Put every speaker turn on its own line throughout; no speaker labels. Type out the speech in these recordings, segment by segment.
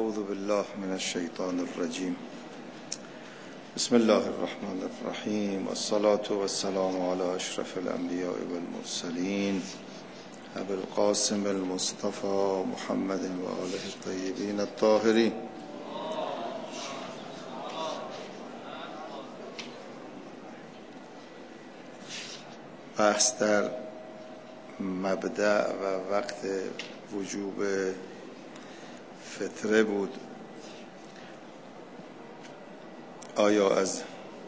اعوذ بالله من الشیطان الرجیم. بسم الله الرحمن الرحیم، والصلاة والسلام علی اشرف الانبیاء والمرسلین ابی القاسم المصطفى محمد و آله الطیبین الطاهرین. بحث در مبدأ و وقت وجوب فطره بود. آیا از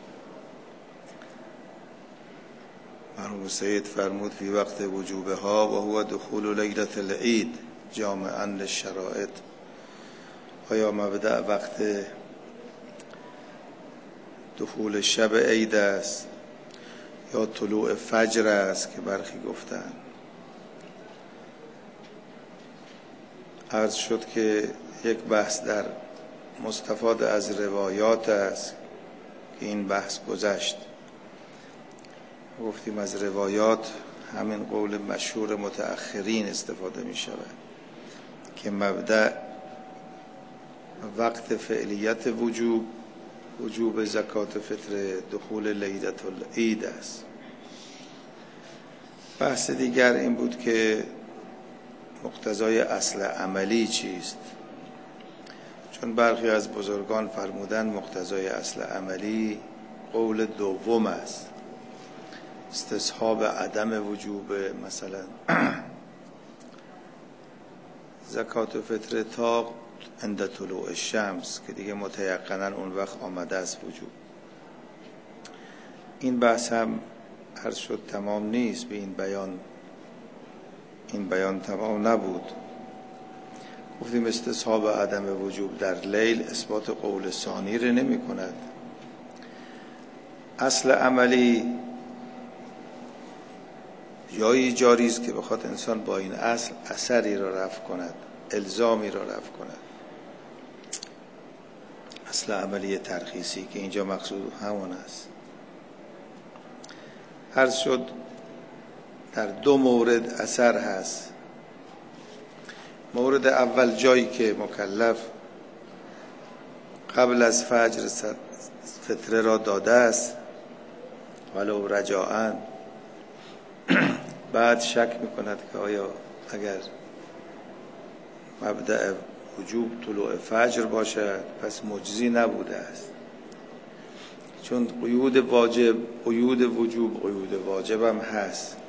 مرحوم سید فرمود فی وقت وجوبها و هو دخول لیلة العید جامعا للشرائط، آیا مبدأ وقت دخول شب عید است یا طلوع فجر است که برخی گفتند؟ عرض شد که یک بحث در مستفاد از روایات است که این بحث گذشت. گفتیم از روایات همین قول مشهور متأخرین استفاده می شود که مبدأ وقت فعلیت وجوب زکات فطر دخول لیلة العید است. بحث دیگر این بود که مقتضای اصل عملی چیست؟ چون برخی از بزرگان فرمودن مقتضای اصل عملی قول دوم است، استصحاب عدم وجوب مثلا زکات فطر تا عند طلوع الشمس که دیگه متیقنا اون وقت آمده است وجوب. این بحث هم عرض شد تمام نیست، به این بیان تمام نبود. گفتیم استصحاب عدم وجوب در لیل اثبات قول ثانی را نمی کند. اصل عملی جایی جاری است که بخواد انسان با این اصل اثری را رفع کند، الزامی را رفع کند. اصل عملی ترخیصی که اینجا مقصود همون است. عرض شد در دو مورد اثر هست. مورد اول جایی که مکلف قبل از فجر فطره را داده است ولو رجاءً، بعد شک میکند که آیا اگر مبدأ وجوب طلوع فجر باشد پس مجزی نبوده است، چون قیود وجوب قیود واجب هم هست،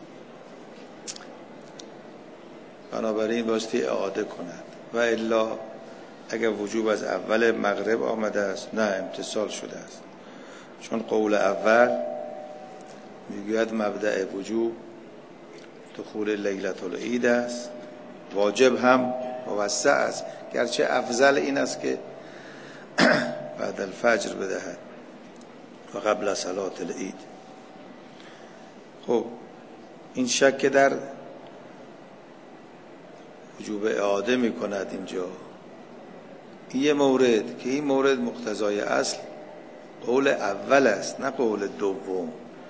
بنابراین باستی اعاده کند. و الا اگر وجوب از اول مغرب آمده است نه امتصال شده است، چون قول اول میگوید مبدأ وجوب دخول لیلة العید است، واجب هم موسع است، گرچه افضل این است که بعد الفجر بدهد و قبل صلاة العید. خب این شک در وجوب اعاده می کند اینجا. یه مورد که این مورد مقتضای اصل قول اول است نه قول دوم.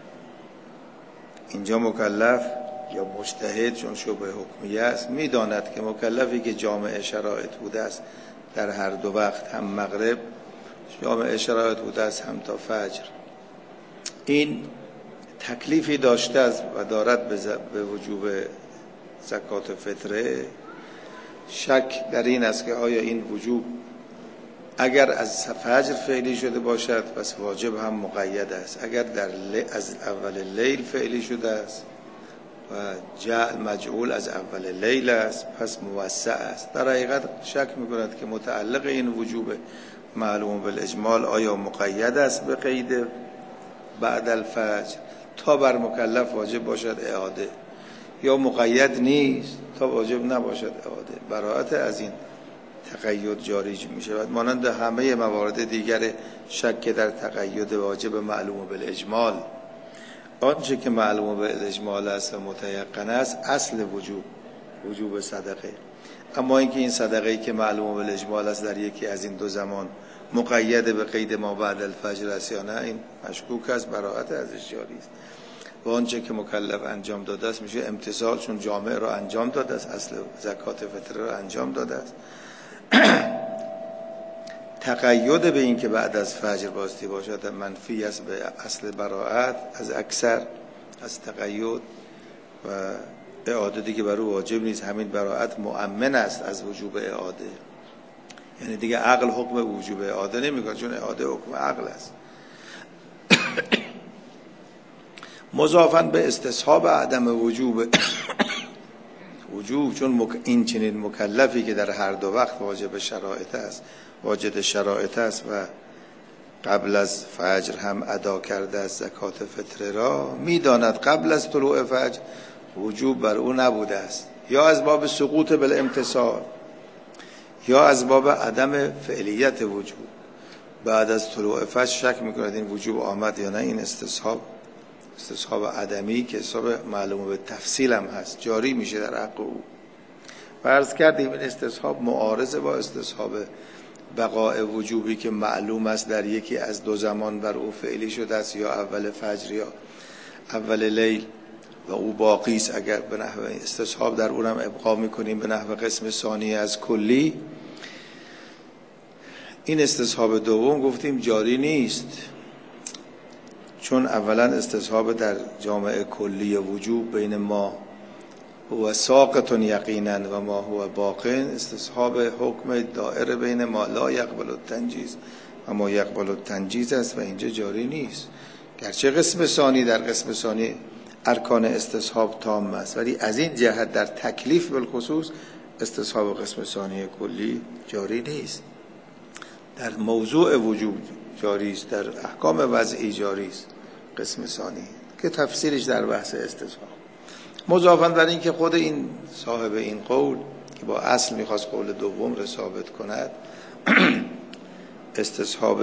اینجا مکلف یا مجتهد چون شبه حکمیه است میداند که مکلفی که جامع شرایط بوده است در هر دو وقت، هم مغرب جامع شرایط بوده است هم تا فجر، این تکلیفی داشته است و دارد به وجوب زکات فطره. شک در این است که آیا این وجوب اگر از فجر فعلی شده باشد پس واجب هم مقید است، اگر از اول لیل فعلی شده است و جعل مجعول از اول لیل است پس موسع است. در حقیقت شک می‌کند که متعلق این وجوب معلوم بالاجمال آیا مقید است به قید بعد الفجر تا بر مکلف واجب باشد اعاده، یا مقید نیست تا واجب نباشد اعاده. براءت از این تقید جاری می شود، مانند همه موارد دیگر شک در تقید واجب معلوم بالاجمال. آنچه که معلوم بالاجمال است و متیقن است اصل وجوب صدقه. اما اینکه این صدقه‌ای که معلوم بالاجمال است در یکی از این دو زمان مقید به قید ما بعد الفجر است یا نه، این مشکوک است، براءت ازش جاری است. و آنچه که مکلف انجام داده است میشه امتثال، چون جامع را انجام داده است، اصل زکات فطره را انجام داده است. تقید به این که بعد از فجر باستی باشد منفی است به اصل براءت از اکثر، از تقید و اعاده دیگه بر او واجب نیست. همین براءت مؤمن است از وجوب اعاده، یعنی دیگه عقل حکم وجوب اعاده نمیکنه، چون اعاده حکم عقل است. مضافاً به استصحاب عدم وجوب چون این چنین مکلفی که در هر دو وقت واجد شرایط است و قبل از فجر هم ادا کرده از زکات فطره را، میداند قبل از طلوع فجر وجوب بر او نبوده است، یا از باب سقوط بالامتصال یا از باب عدم فعلیت وجوب. بعد از طلوع فجر شک میکند این وجوب آمد یا نه. این استصحاب عدمی که حساب معلومه به تفصیل هم هست، جاری میشه در حق او. فرض کردیم این استصحاب معارض با استصحاب بقاء وجوبی که معلوم است در یکی از دو زمان بر او فعلی شده است، یا اول فجر یا اول لیل، و او باقی است. اگر به نحو استصحاب در اونم ابقا میکنیم به نحو قسم ثانی از کلی، این استصحاب دوم گفتیم جاری نیست، چون اولا استصحاب در جامعه کلی وجوب بین ما هو ساقط یقینا و ما هو باقین، استصحاب حکم دائره بین ما لا یقبل التنجیز و ما یقبل التنجیز است و اینجا جاری نیست. گرچه قسم ثانی در قسم ثانی ارکان استصحاب تام است، ولی از این جهت در تکلیف بالخصوص استصحاب قسم ثانی کلی جاری نیست. در موضوع وجوب جاری است، در احکام وضعی جاری است قسم ثانی که تفسیرش در بحث استصحاب. مضافاً بر این که خود این صاحب این قول که با اصل میخواست قول دوم را ثابت کند، استصحاب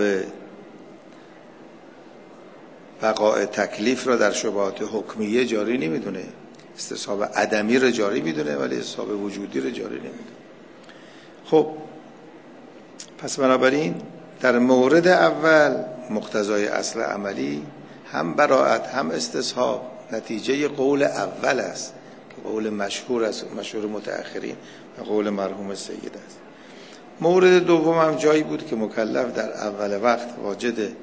بقاء تکلیف را در شبهات حکمیه جاری نمیدونه، استصحاب عدمی را جاری میدونه ولی استصحاب وجودی را جاری نمیدونه. خب پس بنابراین در مورد اول مقتضای اصل عملی هم براءت هم استصحاب نتیجه قول اول است که قول مشهور است، مشهور متأخرین و قول مرحوم سید است. مورد دوم هم جایی بود که مکلف در اول وقت واجد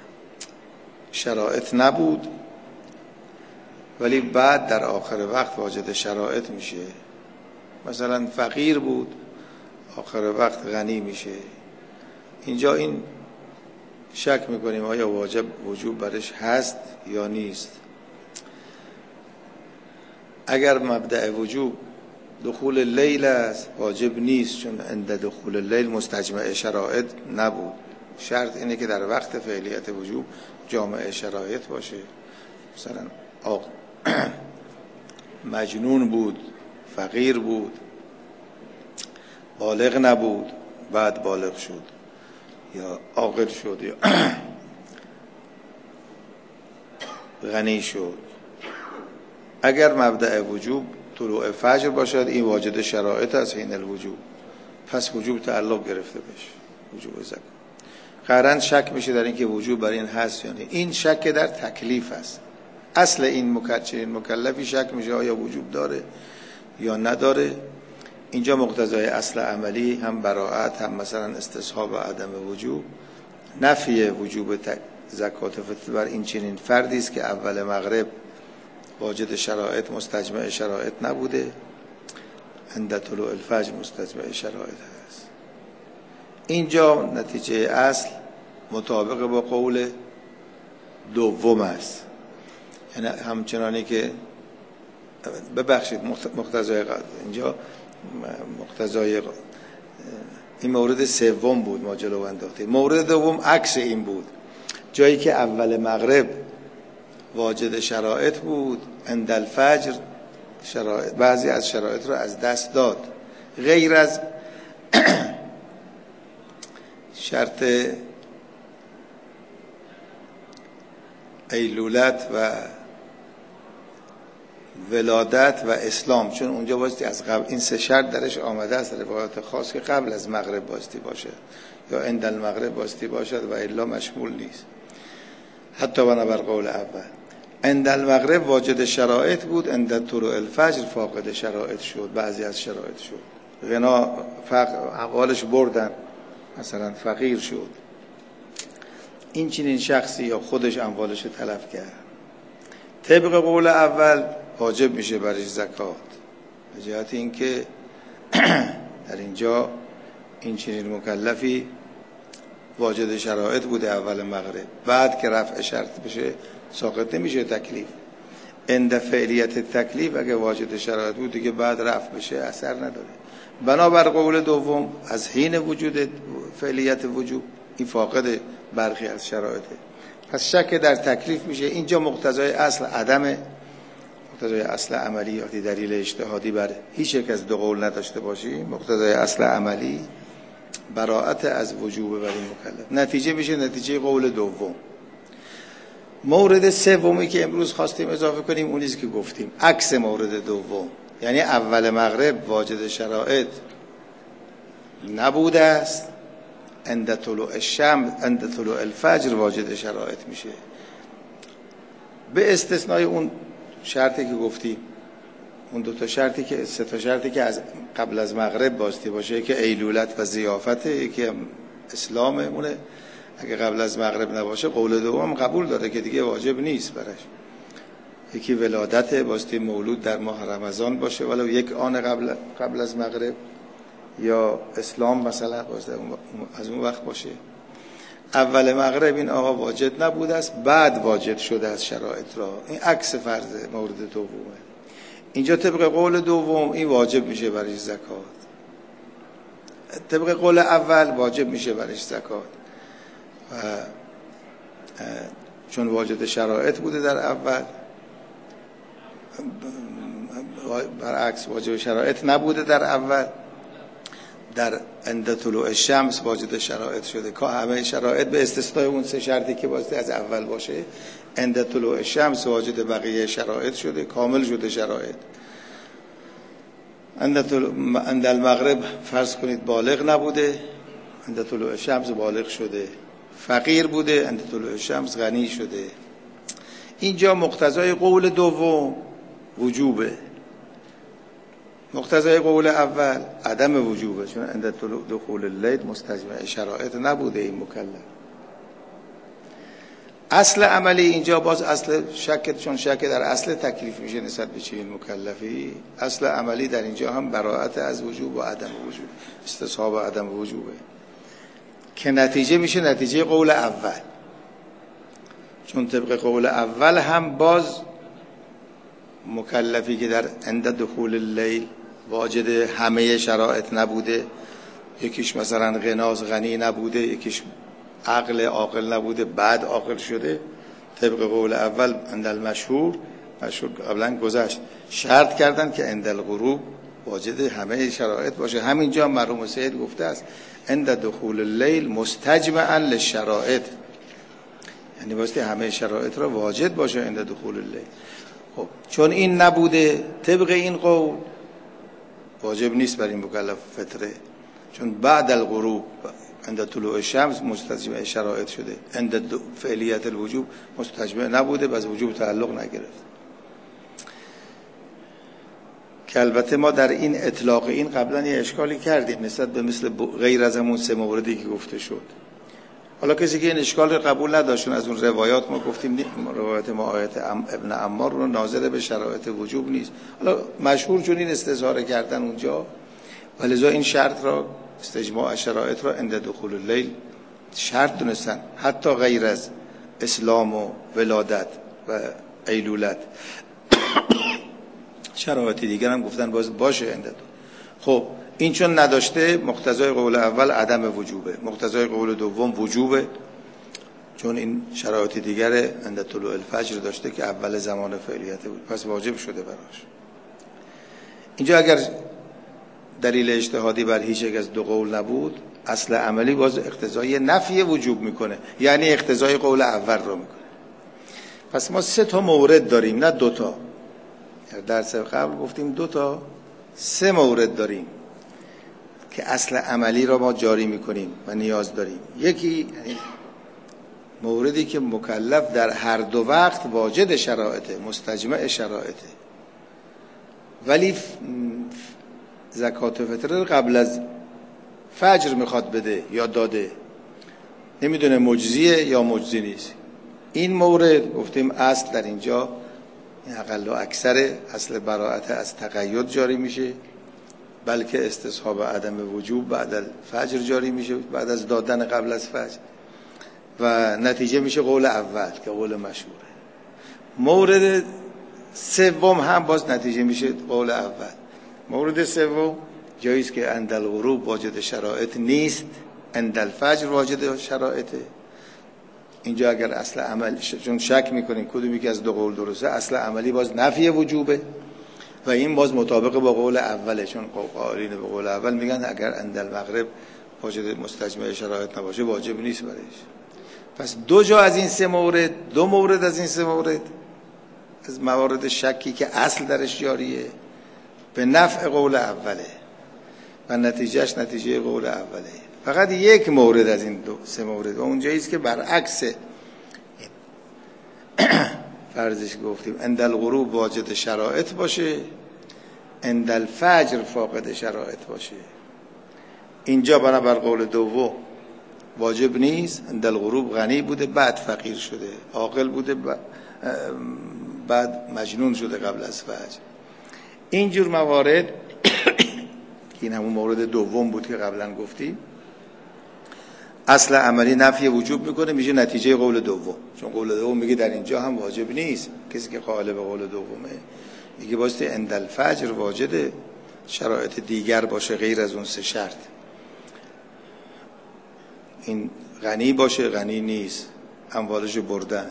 شرایط نبود ولی بعد در آخر وقت واجد شرایط میشه. مثلا فقیر بود آخر وقت غنی میشه. اینجا این شک میکنیم آیا وجوب برش هست یا نیست. اگر مبدأ وجوب دخول لیل است واجب نیست، چون عند دخول لیل مستجمع شرایط نبود. شرط اینه که در وقت فعلیت وجوب جامع شرایط باشه. مثلا مجنون بود، فقیر بود، بالغ نبود بعد بالغ شد، یا عاقل شد، یا غنی شد. اگر مبدأ وجوب طلوع فجر باشد این واجد شرایط است حین الوجوب، پس وجوب تعلق گرفته بشه، وجوب زکات. قرن شک میشه در این که وجوب بر این هست یا نه. این شک در تکلیف است. اصل این مکلفی شک میشه آیا وجوب داره یا نداره. اینجا مقتضای اصل عملی هم براءت هم مثلا استصحاب عدم وجوب، نفی وجوب زکات فطر بر این چنین فردی است که اول مغرب واجد شرایط مستجمع شرایط نبوده، عند طلوع الفجر مستجمع شرایط هست. اینجا نتیجه اصل مطابق با قول دوم است، یعنی همچنانی که ببخشید مقتضای اینجا مقتضای این مورد سوم بود ما جلو انداختیم. مورد دوم عکس این بود، جایی که اول مغرب واجد شرایط بود عند الفجر شرایط بعضی از شرایط رو از دست داد، غیر از شرط ایلولت و ولادت و اسلام، چون اونجا باستی از قبل این سه شرط درش آمده است روایات خاص که قبل از مغرب باستی باشه یا عند المغرب باستی باشد و الا مشمول نیست. حتی بنابر قول اول عند المغرب واجد شرایط بود، عند طلوع الفجر فاقد شرایط شد، بعضی از شرایط شد. غنا اقوالش بردن مثلا فقیر شد، این چنین شخصی یا خودش اموالش رو تلف کرد، طبق قول اول واجب میشه برش زکات، به جهت اینکه در اینجا این چنین مکلفی واجد شرایط بوده اول مغرب، بعد که رفع شرط بشه ساقط نمیشه تکلیف. عند فعلیت تکلیف اگه واجد شرایط بود دیگه بعد رفع بشه اثر نداره. بنابر قول دوم از حین وجود فعلیت وجوب این فاقد برخی از شرایطه، پس شک در تکلیف میشه. اینجا مقتضای اصل عدمه، مقتضای اصل عملی وقتی دلیل اجتهادی بر هیچ یک از دو قول نداشته باشی، مقتضای اصل عملی براءت از وجوب برای مکلف، نتیجه میشه نتیجه قول دوم. مورد سومی که امروز خواستیم اضافه کنیم اون چیزی که گفتیم عکس مورد دوم، یعنی اول مغرب واجد شرایط نبوده است، عند طلوع الشمس عند طلوع الفجر واجد شرایط میشه، به استثنای اون شرطی که گفتیم، اون دو تا شرطی که سه تا شرطی که از قبل از مغرب باستی باشه، که ایلولت و ضیافته، یکی اسلامه، اونه اگه قبل از مغرب نباشه قول دوم قبول داره که دیگه واجب نیست برش. یکی ولادت باستی مولود در ماه رمضان باشه ولو یک آن قبل از مغرب، یا اسلام مثلا از اون وقت باشه. اول مغرب این آقا واجد نبوده است، بعد واجد شده از شرایط را، این عکس فرض مورد دومه. اینجا طبق قول دوم این واجب میشه برش زکات، طبق قول اول واجب میشه برش زکات چون واجد شرایط بوده در اول، برعکس واجد شرایط نبوده در اول، در عند طلوع الشمس واجد شرایط شده که همه شرایط به استثنای اون سه شرطی که واسطه از اول باشه عند طلوع الشمس واجد بقیه شرایط شده، کامل شده شرایط. عند المغرب فرض کنید بالغ نبوده، عند طلوع الشمس بالغ شده، فقیر بوده، عند طلوع الشمس غنی شده. اینجا مقتضای قول دوم وجوبه، مقتضای قول اول عدم وجوبه، چون عند دخول اللیل مستجمع شرایط نبوده این مکلف. اصل عملی اینجا باز اصل شک، چون شک در اصل تکلیف میشه نسبت به چنین مکلفی، اصل عملی در اینجا هم براءت از وجوب و عدم وجوب، استصحاب عدم وجوبه که نتیجه میشه نتیجه قول اول، چون طبق قول اول هم باز مکلفی که در عند دخول اللیل واجد همه شرایط نبوده، یکیش مثلا غنی نبوده، یکیش عاقل نبوده بعد عاقل شده، طبق قول اول عند المشهور قبلا گذشت شرط کردن که عند الغروب واجد همه شرایط باشه. همینجا مرحوم سید گفته است عند دخول اللیل مستجمعا للشرایط، یعنی واسه همه شرایط را واجد باشه عند دخول اللیل. خب چون این نبوده طبق این قول واجب نیست برای این مکلف فطره، چون بعد الغروب عند طلوع الشمس مستجمع شرایط شده، عند فعلیت الوجوب مستجمع نبوده، بس وجوب تعلق نگرفت. که البته ما در این اطلاق این قبلا یه اشکالی کردیم نسبت به مثل غیر از همون سه موردی که گفته شد. حالا کسی که این اشکال رو قبول نداشتون از اون روایات ما گفتیم روایت ما آیت ابن عمار رو ناظر به شرایط وجوب نیست، حالا مشهور چون این استظهار کردن اونجا ولذا این شرط را استجماع شرایط را عند دخول اللیل شرط دونستن، حتی غیر از اسلام و ولادت و ایلولت شرایط دیگر هم گفتن باشه عند. خب این چون نداشته مقتضای قول اول عدم وجوبه، مقتضای قول دوم وجوبه، چون این شرایط دیگر عند طلوع الفجر داشته که اول زمان فعلیت بود، پس واجب شده براش. اینجا اگر دلیل اجتهادی بر هیچ یک از دو قول نبود، اصل عملی باز اقتضای نفی وجوب میکنه، یعنی اقتضای قول اول رو میکنه. پس ما سه تا مورد داریم نه دو تا، درس قبل گفتیم دو تا، سه مورد داریم که اصل عملی را ما جاری میکنیم و نیاز داریم. یکی موردی که مکلف در هر دو وقت واجد شرایطه، مستجمع شرایطه، ولی زکات فطره قبل از فجر میخواد بده یا داده، نمیدونه مجزیه یا مجزی نیست. این مورد گفتیم اصل در اینجا اقل و اکثر اصل براءت از تقید جاری میشه، بلکه استصحاب عدم وجوب بعد الفجر جاری میشه، بعد از دادن قبل از فجر، و نتیجه میشه قول اول که قول مشهوره. مورد سوم هم باز نتیجه میشه قول اول. مورد سوم جایی است که عند الغروب واجد شرایط نیست، عند الفجر واجد شرایطه. اینجا اگر اصل عملی چون شک میکنین کدومی که از دو قول درسته، اصل عملی باز نفی وجوبه و این باز مطابق با قول اوله، چون قائلین به قول اول میگن اگر عند المغرب واجد مستجمع شرایط نباشه واجب نیست برایش. پس دو مورد از این سه مورد از موارد شکی که اصل درش جاریه به نفع قول اوله و نتیجهش نتیجه قول اوله. فقط یک مورد از این سه مورد و اونجایی است که برعکس فرضش گفتیم عند الغروب واجد شرایط باشه، عند الفجر فاقد شرایط باشه. اینجا بنابر قول دوم واجب نیست، عند الغروب غنی بوده بعد فقیر شده، عاقل بوده بعد مجنون شده قبل از فجر. اینجور موارد این همون مورد دوم بود که قبلا گفتیم، اصل عملی نفی وجوب میکنه، میشه نتیجه قول دوم، چون قول دوم میگه در اینجا هم واجب نیست. کسی که قائل به قول دومه میگه باستی عند الفجر واجد شرایط دیگر باشه غیر از اون سه شرط، این غنی باشه غنی نیست اموالشو بردن.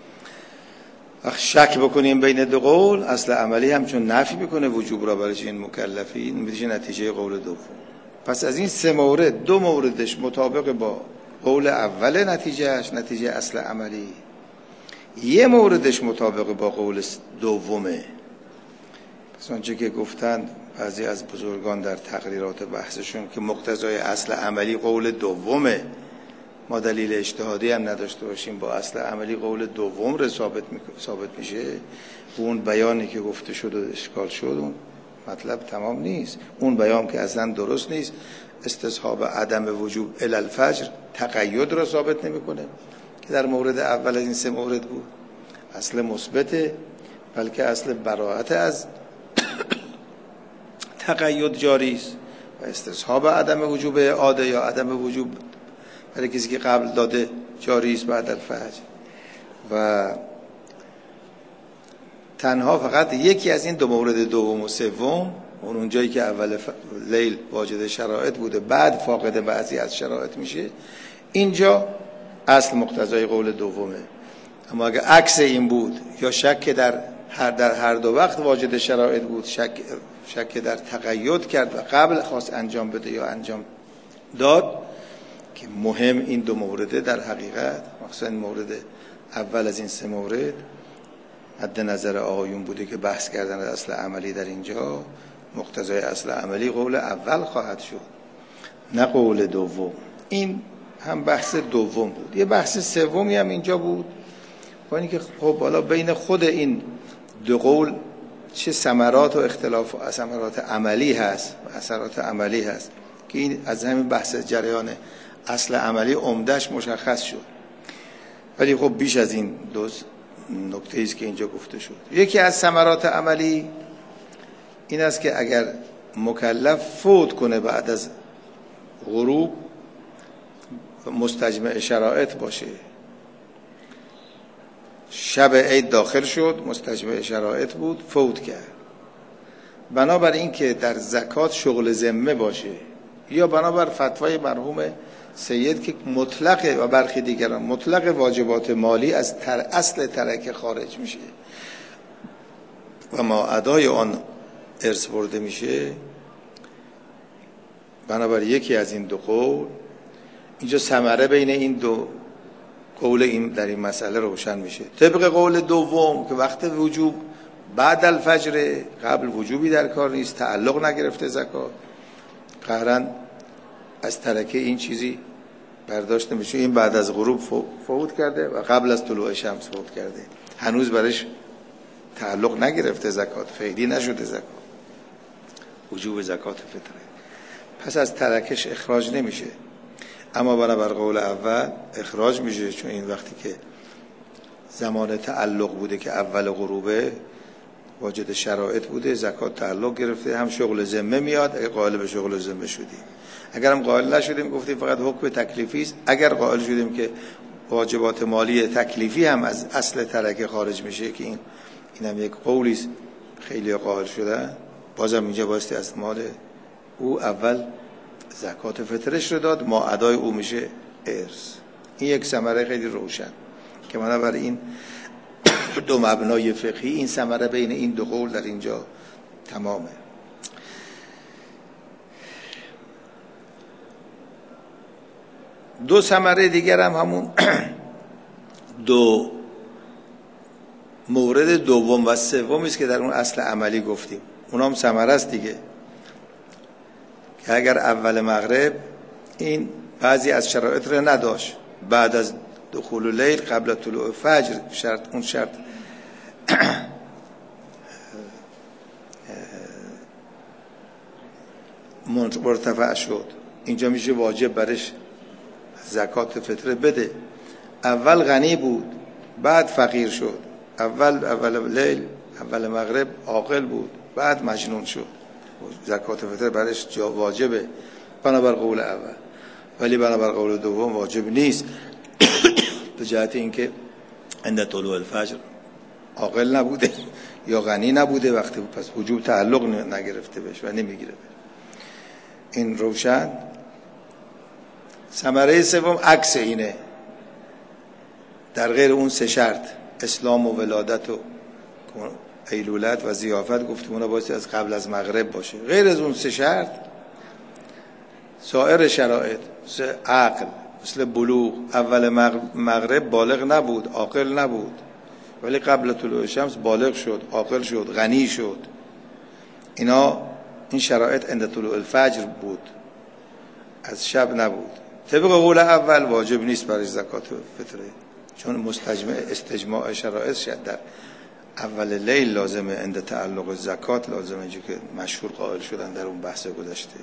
شک بکنیم بین دو قول، اصل عملی هم چون نفی میکنه وجوب را برای این مکلفین، میشه نتیجه قول دوم. پس از این سه مورد دو موردش مطابق با قول اول نتیجهش نتیجه اصل عملی، یه موردش مطابق با قول دومه. پس آنچه که گفتند بعضی از بزرگان در تقریرات بحثشون که مقتضای اصل عملی قول دومه، ما دلیل اجتهادی هم نداشته باشیم با اصل عملی قول دوم رو ثابت میشه، اون بیانی که گفته شد و اشکال شد اون مطلب تمام نیست. اون بیان که اصلا درست نیست، استصحاب عدم وجوب الی الفجر تقید رو ثابت نمیکنه که در مورد اول از این سه مورد بود، اصل مثبته، بلکه اصل براءت از تقید جاری است و استصحاب عدم وجوب اعاده یا عدم وجوب برای کسی که قبل داده جاری است بعد الفجر. و تنها فقط یکی از این دو مورد دوم و سوم، اون جایی که اول لیل واجد شرایط بوده بعد فاقد بعضی از شرایط میشه، اینجا اصل مقتضای قول دومه. اما اگه عکس این بود یا شک در هر دو وقت واجد شرایط بود، شک در تقید کرد و قبل خواست انجام بده یا انجام داد، که مهم این دو مورده در حقیقت مخصوصا مورد اول از این سه مورد مد نظر آقایون بوده که بحث کردن از اصل عملی در اینجا مقتضای اصل عملی قول اول خواهد شد نه قول دوم. این هم بحث دوم بود. یه بحث سومی هم اینجا بود، با اینکه خب حالا بین خود این دو قول چه ثمرات و اختلاف و ثمرات عملی هست و اثرات عملی هست که این از همین بحث جریان اصل عملی عمدهش مشخص شد. ولی خب بیش از این دو نکته است که اینجا گفته شد. یکی از ثمرات عملی این است که اگر مکلف فوت کنه بعد از غروب مستجمع شرایط باشه، شب عید داخل شد مستجمع شرایط بود فوت کرد، بنابر این که در زکات شغل ذمه باشه یا بنابر فتوای مرحوم سید که مطلق و برخی دیگران مطلق واجبات مالی از اصل ترکه خارج میشه و ما ادای آن ارث برده میشه، بنابر یکی از این دو قول اینجا ثمره بین این دو قول این در این مسئله روشن میشه. طبق قول دوم که وقت وجوب بعد الفجر، قبل وجوبی در کار نیست، تعلق نگرفته زکات، قهرن از ترکه این چیزی برداشت نمیشه، این بعد از غروب فوت کرده و قبل از طلوع شمس فوت کرده، هنوز برش تعلق نگرفته زکات، فعلی نشده زکات، وجوب زکات فطره. پس از ترکش اخراج نمیشه. اما بنابر قول اول اخراج میشه، چون این وقتی که زمان تعلق بوده که اول غروبه واجد شرایط بوده، زکات تعلق گرفته، هم شغل ذمه میاد اگه قائل به شغل ذمه شدیم. اگر هم قائل نشدیم گفتیم فقط حکم تکلیفی است. اگر قائل شدیم که واجبات مالی تکلیفی هم از اصل ترکه خارج میشه، که اینم یک قولی است خیلی قائل شدن، بازم اینجا باستی از مال او اول زکات فطرش رو داد، ما ادای او میشه ارث. این یک ثمره خیلی روشن که بنابر این دو مبنای فقهی این ثمره بین این دو قول در اینجا تمامه. دو ثمره دیگر هم همون دو مورد دوم و سوم است که در اون اصل عملی گفتیم، اونام ثمره است دیگه، که اگر اول مغرب این بعضی از شرایط رو نداشت، بعد از دخول لیل قبل طلوع فجر اون شرط مرتفع شد، اینجا میشه واجب برش زکات فطره بده. اول غنی بود بعد فقیر شد، اول لیل اول مغرب عاقل بود بعد مجنون شد، زکات فطره برش واجبه بنابر قول اول، ولی بنابر قول دوم واجب نیست به جهت اینکه عند طلوع الفجر عاقل نبوده یا غنی نبوده، وقتی پس وجوب تعلق نگرفته بهش و نمیگیره. این روشن. ثمره سوم عکس اینه، در غیر اون سه شرط اسلام و ولادت و ایلولت و ضیافت گفتیم اونا باید از قبل از مغرب باشه، غیر از اون سه شرط سایر شرایط مثل عقل، مثل بلوغ، اول مغرب بالغ نبود عاقل نبود ولی قبل طلوع شمس بالغ شد عاقل شد غنی شد، این شرایط عند طلوع الفجر بود، از شب نبود. طبق قول اول واجب نیست برای زکات فطره، چون استجماع شرایط شد در اول لیل لازمه، عند تعلق زکات لازمه، اینجا که مشهور قائل شدن در اون بحث گذشته.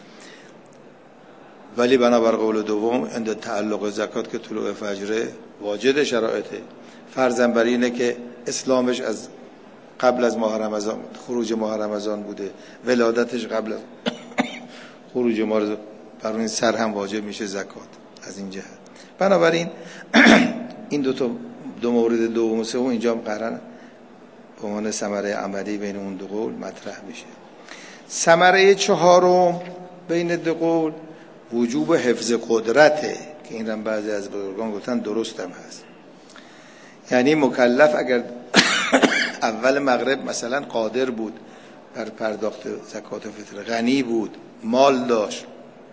ولی بنابر قول دوم عند تعلق زکات که طلوع فجر واجد شرایطه، فرضاً بر اینه که اسلامش از قبل از ماه رمضان، خروج ماه رمضان بوده، ولادتش قبل از خروج ماه رمضان، بر این سر هم واجب میشه زکات از این جهت. بنابراین این دو مورد دوم و سوم اینجا قرار به عنوان ثمره عملی بین اون دو قول مطرح میشه. ثمره چهارم بین دو قول وجوب حفظ قدرته، که این هم بعضی از بزرگان گفتن درست هم هست. یعنی مکلف اگر اول مغرب مثلا قادر بود بر پرداخت زکات فطر، غنی بود، مال داشت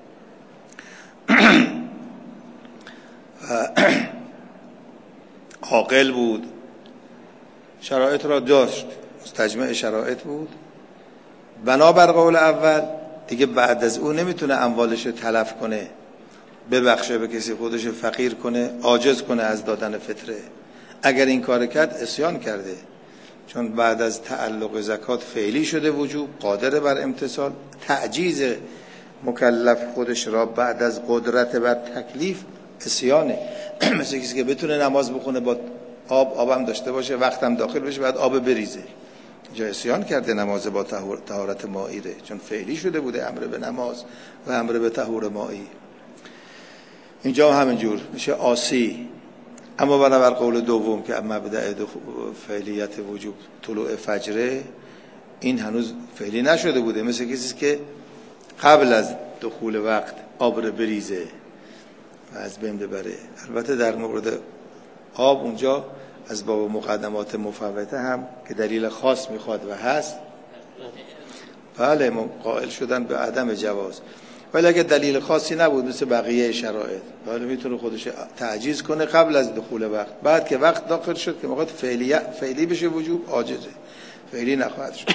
عاقل بود، شرایط را داشت، مستجمع شرایط بود، بنابر قول اول دیگه بعد از اون نمیتونه اموالش رو تلف کنه، ببخشه به کسی، خودش فقیر کنه، عاجز کنه از دادن فطره. اگر این کار کرد عصیان کرده، چون بعد از تعلق زکات فعلی شده وجوب، قادر بر امتثال. تعجیز مکلف خودش را بعد از قدرت بر تکلیف عصیانه. مثل کسی که بتونه نماز بخونه با آبم داشته باشه، وقتم داخل بشه بعد آب بریزه، اینجا عصیان کرده، نماز با طهارت مائیه، چون فعلی شده بوده امر به نماز و امر به طهور مائی. اینجا همینجور میشه عاصی. اما بنابر قول دوم که مبدأ فعلیت وجوب طلوع فجره، این هنوز فعلی نشده بوده، مثل کسی که قبل از دخول وقت آب رو بریزه و از بین ببره. البته در مورد آب اونجا از باب مقدمات مفوته هم که دلیل خاص میخواد و هست، بله قائل شدن به عدم جواز، ولی اگه دلیل خاصی نبود مثل بقیه شرایط، ولی میتونه خودش تعجیز کنه قبل از دخول وقت، بعد که وقت داخل شد که موقع فعلی بشه وجوب، عاجزه، فعلی نخواهد شد.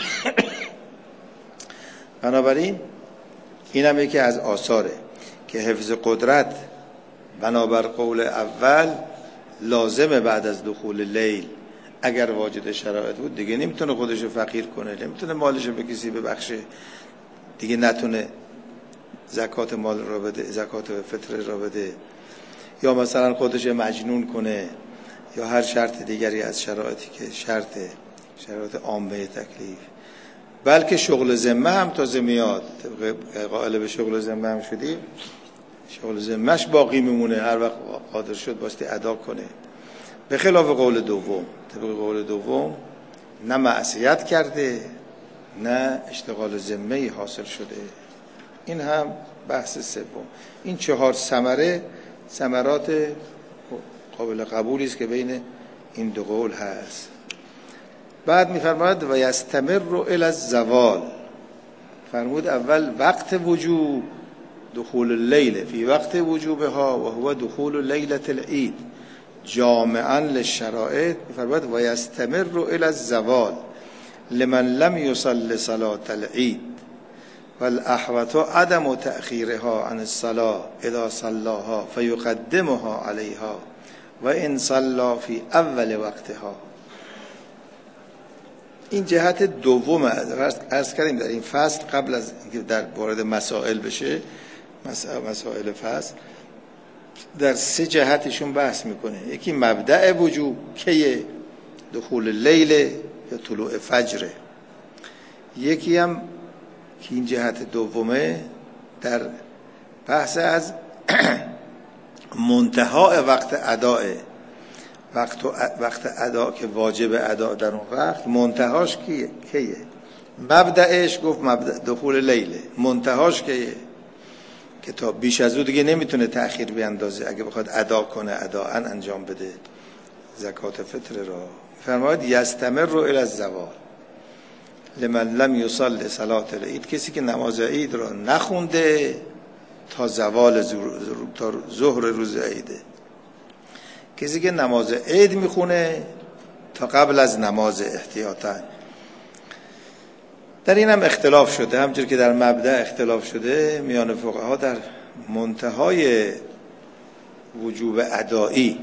بنابراین این هم یکی از آثاره که حفظ قدرت بنابر قول اول لازمه بعد از دخول لیل. اگر واجد شرایط بود دیگه نمیتونه خودشو فقیر کنه، نمیتونه مالشو به کسی ببخشه، دیگه نتونه زکات مال را بده، زکات فطر را بده، یا مثلا خودش مجنون کنه، یا هر شرط دیگری از شرایطی که شرایط عامه تکلیف. بلکه شغل ذمه هم تازه میاد، قائل به شغل ذمه هم شدیم، شغل ذمهش باقی میمونه، هر وقت قادر شد باستی ادا کنه. به خلاف قول دوم، طبق قول دوم نه معصیت کرده نه اشتغال ذمه‌ای حاصل شده. این هم بحث سوم. این 4 ثمرات قابل قبولی است که بین این دو قول هست. بعد می‌فرماید و یستمر الی الزوال. فرمود اول وقت وجوب دخول اللیل فی وقت وجوبها و هو دخول لیلة العید جامعا للشرائط. می‌فرماید و یستمر الی الزوال لمن لم يصل صلاة العید والاحوط عدم تأخیرها عن الصلاة اذا صلاها فیقدمها علیها و ان صلا فی اول وقتها. این جهت دوم عرض کردیم در این فصل. قبل از اینکه در وارد مسائل بشه، مسائل فصل در 3 جهتشون بحث میکنه. یکی مبدأ وجوب که دخول لیل یا طلوع فجر، یکی هم که این جهت دومه در بحث از منتهای وقت اداء، وقت ادا که واجب ادا در اون وقت، منتهاش کیه؟ مبدأش گفت مبدأ دخول لیله، منتهاش کیه؟ که تا بیش از او دیگه نمیتونه تأخیر بیاندازه اگه بخواد ادا کنه، اداءن انجام بده زکات فطر را. فرماید یستمر الی الزوال لمن لم یصل صلاة العید، کسی که نماز عید را نخونده تا زوال تا ظهر روز عیده. کسی که نماز عید میخونه تا قبل از نماز احتیاطاً. در این هم اختلاف شده، همچون که در مبدأ اختلاف شده میان فقها در منتهای وجوب ادایی،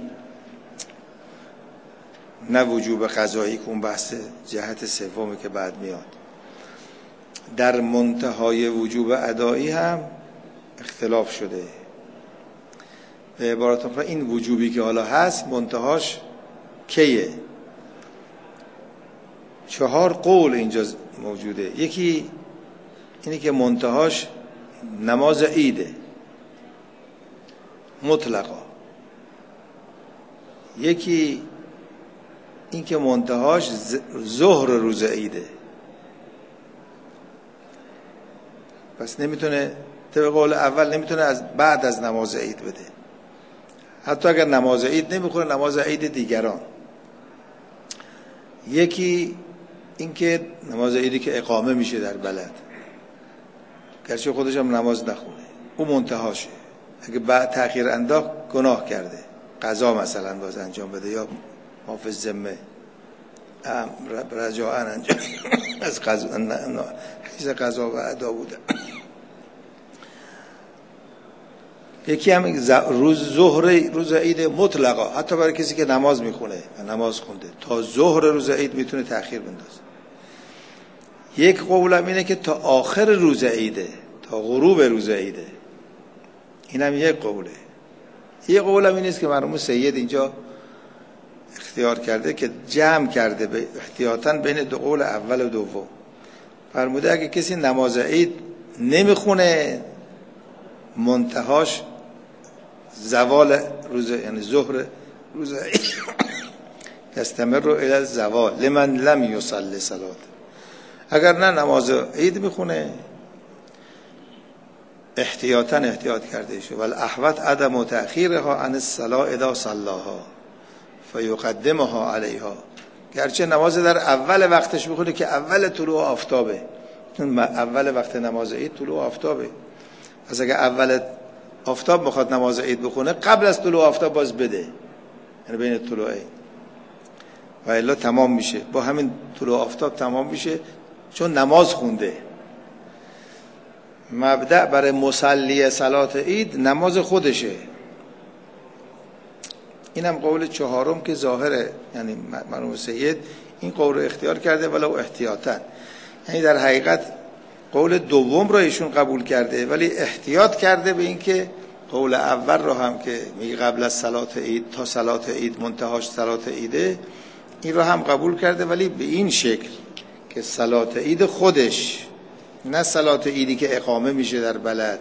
نه وجوب قضایی که اون بحث جهت سومی که بعد میاد. در منتهای وجوب ادایی هم اختلاف شده. به عبارت آخر این وجوبی که حالا هست منتهاش کیه؟ 4 قول اینجا موجوده. یکی اینی که منتهاش نماز عیده مطلقا، یکی این که منتهاش ظهر روز عیده، پس نمیتونه طبق قول اول نمیتونه از بعد از نماز عید بده، حتی اگر نماز عید نمیخونه نماز عید دیگران. یکی این که نماز عیدی که اقامه میشه در بلد، گرچه خودش هم نماز نخونه، اون منتهاشه. اگه بعد تأخیر انداخت گناه کرده، قضا مثلا باز انجام بده یا حافظ ذمه رجاءً انجام از قضا و ادا بوده. یکی هم روز عید مطلقا، حتی برای کسی که نماز میخونه و نماز خونده تا ظهر روز عید میتونه تأخیر بندازه. یک قولم اینه که تا آخر روز عیده، تا غروب روز عیده. این هم یک قوله. یک قولم این است که مرحوم سید اینجا اختیار کرده که جمع کرده به احتیاطاً بین 2 قول اول و دوم. فرموده اگه کسی نماز عید نمیخونه منتهاش زوال روز، یعنی ظهر روز عید، یستمر الی الزوال لمن لم یصلی صلاة. اگر نه نماز عید میخونه احتیاطاً احتیاط کرده شو والاحوط عدم تأخیرها عن الصلاة اذا صلاها فیقدمها علیها. گرچه نماز در اول وقتش میخونه که اول طلوع آفتابه، اول وقت نماز عید طلوع آفتابه، پس اگر اول آفتاب میخواد نماز عید بخونه قبل از طلوع آفتاب باز بده، یعنی بین طلوعین، و الا تمام میشه، با همین طلوع آفتاب تمام میشه چون نماز خونده. مبدأ برای مصلی صلات عید نماز خودشه. اینم قول 4م که ظاهره، یعنی مرحوم سید این قول رو اختیار کرده ولو احتیاطاً، یعنی در حقیقت قول دوم را ایشون قبول کرده، ولی احتیاط کرده به این که قول اول را هم که میگه قبل از صلات عید تا صلات عید منتهاش صلات عیده، این را هم قبول کرده، ولی به این شکل که صلات عید خودش، نه صلات عیدی که اقامه میشه در بلد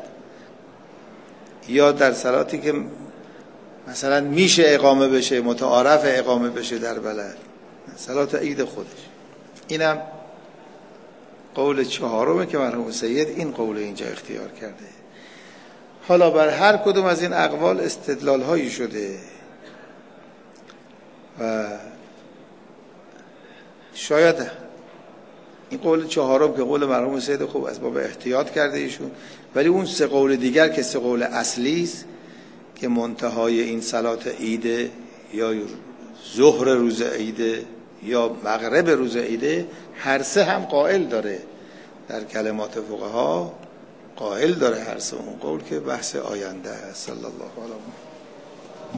یا در صلاتی که مثلا میشه اقامه بشه، متعارف اقامه بشه در بلد، صلات عید خودش. اینم قول چهارمه که مرحوم سید این قول اینجا اختیار کرده. حالا بر هر کدوم از این اقوال استدلال هایی شده و شاید این قول چهارم که قول مرحوم سید خوب از باب احتیاط کرده ایشون، ولی اون سه قول دیگر که سه قول اصلی است که منتهای این صلات عیده یا ظهر روز عیده یا مغرب روز عیده، هر سه هم قائل داره در کلمات فقها، قائل داره هر سه اون قول که بحث آینده است. صلی الله علیه و